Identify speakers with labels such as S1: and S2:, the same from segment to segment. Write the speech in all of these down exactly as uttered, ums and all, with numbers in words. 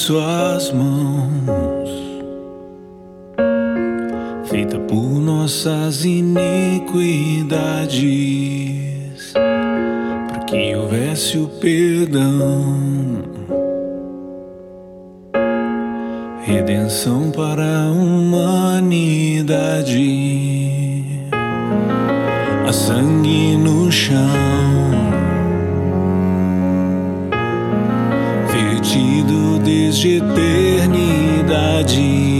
S1: suas mãos, feita por nossas iniquidades, para que houvesse o perdão, redenção para a humanidade. Há sangue no chão, vertido desde eternidade.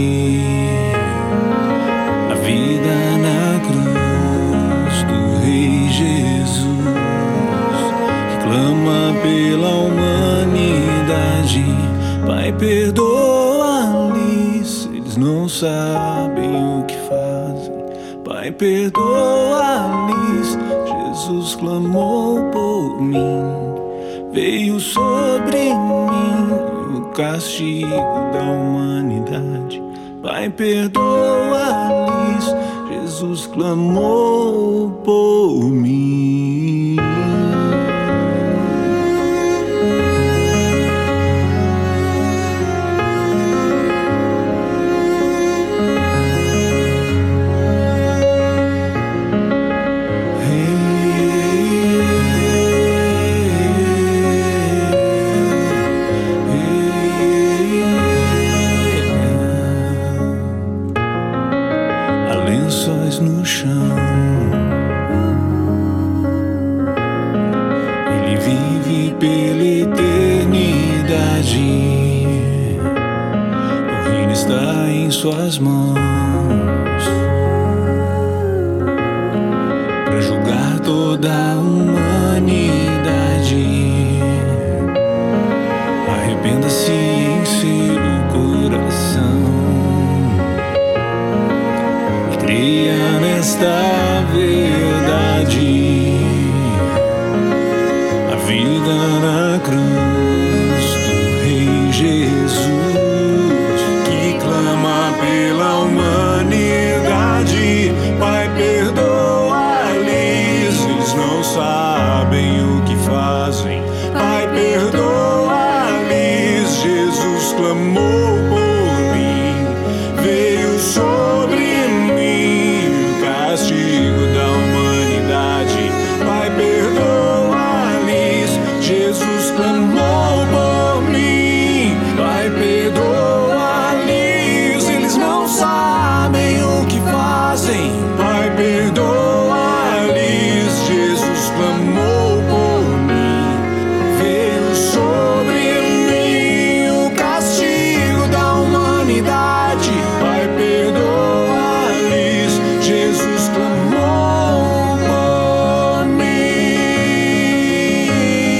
S1: A vida na cruz do Rei Jesus, que clama pela humanidade. Pai, perdoa-lhes, eles não sabem o que fazem. Pai, perdoa-lhes, Jesus clamou por mim. Veio sobre mim o castigo da humanidade. Pai, perdoa-lhes, Jesus clamou por mim. Lençóis no chão, Ele vive pela eternidade. O reino está em suas mãos, para julgar toda a humanidade. Arrependa-se em seu coração, creia nesta verdade. A vida na cruz do Rei Jesus, que clama pela humanidade. Pai, perdoa-lhes, eles não sabem o que fazem. Pai, perdoa-lhes, Jesus clamou por mim. Veio sobre castigo da humanidade. Pai, perdoa-lhes, Jesus clamou por mim. Pai, perdoa-lhes, eles não sabem o que fazem. Pai, perdoa-lhes, Jesus clamou por mim. Veio sobre mim o castigo da humanidade. Pai, perdoa-lhes, Jesus clamou por mim.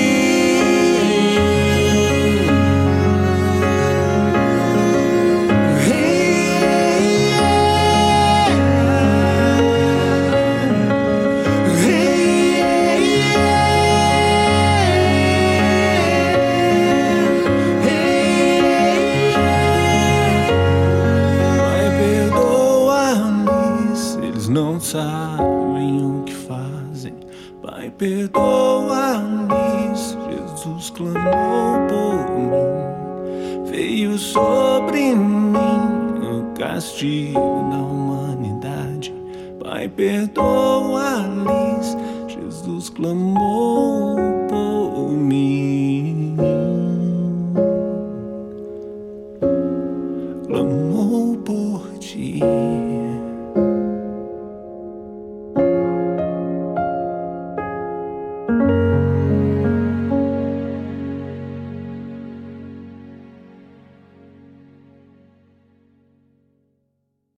S1: Pai, perdoa-lhes, eles não sabem o que fazem. Pai, perdoa-lhes, Jesus clamou por mim. Veio sobre mim o castigo da humanidade. Pai, perdoa-lhes, Jesus clamou